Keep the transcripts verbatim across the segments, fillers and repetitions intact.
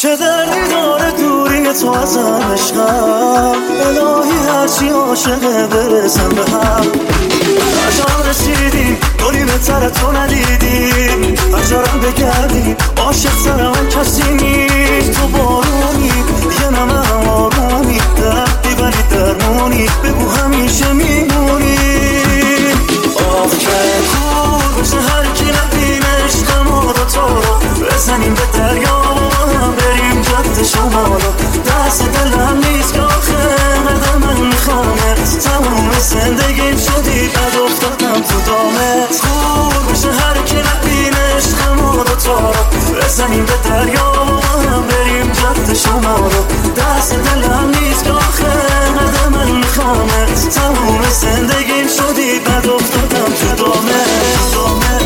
چه دردی داره دوری تو ازم عشقم، الهی هرچی عاشقه برسم به هم. کجا رسیدیم گلی بهتر تو ندیدیم، هجرم بگردیم عاشق سر من کسی نیست. تو بارونی یه نمه آرومی، دردی ولی درمونی، بگو همیشه میمونی. آخ که کور بشه هر کی نبینه عشقم و تو رو، بزنیم به دریا بریم جد شمالو. دست دلم نیست که آخه قدم من میخوامت، تموم زندگیم شدی بد افتادم تو دامت. کور بشه هر کی نبینه عشقم و تو رو، بزنیم به دریا بریم جد شمالو. دست دلم نیست که آخه قدم من میخوامت، تموم زندگیم شدی بد افتادم تو دامت.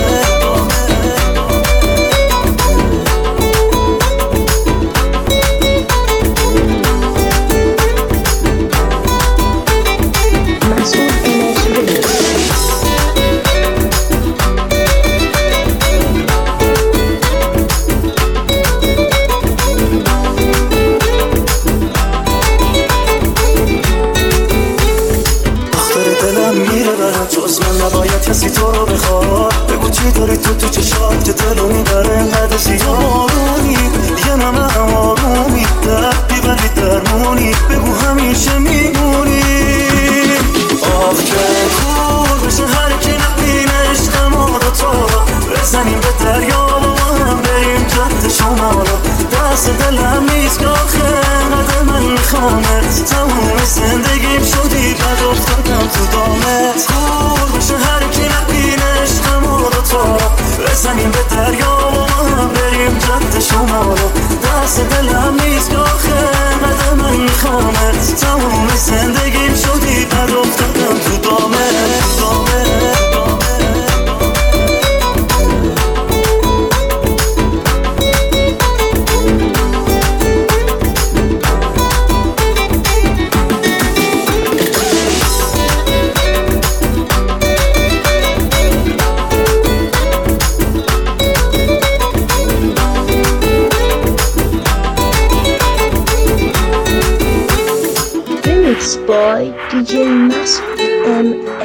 جز من نباید کسی تو رو بخواد، بگو چی داری تو تو چشات که دلو میبره انقدر زیاد. بارونی یه نمه هم آرومی، دردی ولی درمونی، بگو همیشه میمونی. آخ که کور بشه هر کی نبینه عشقم و تو رو، بزنیم به دریا هم بریم جد شمالو. دست دلم نیست که آخه قدر من میخوامت، تموم زندگیم شدی بد افتادم تو دامت. کور بشه هر کی نبینه عشقم و تو رو، بزنیم به دریا بریم جد شمالو. دست دلم نیست که آخه قدر من میخوامت، تموم زندگیم شدی بد افتادم تو دامت. By D J Masood M